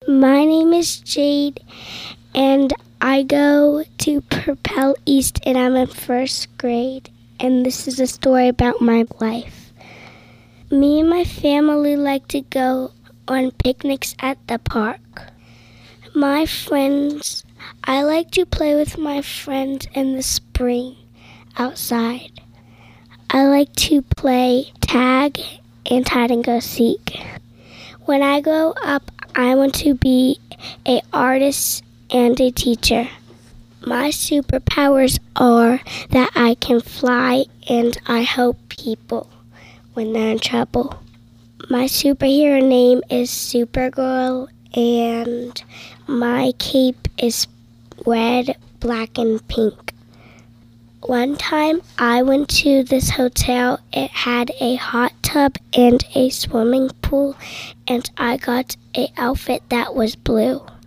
My name is Jade, and I go to Propel East, and I'm in first grade. And this is a story about my life. Me and my family like to go on picnics at the park. My friends, I like to play with my friends in the spring outside. I like to play tag and hide and go seek. When I grow up, I want to be an artist and a teacher. My superpowers are that I can fly and I help people when they're in trouble. My superhero name is Supergirl, and my cape is red, black, and pink. One time I went to this hotel. It had a hot tub and a swimming pool, and I got an outfit that was blue.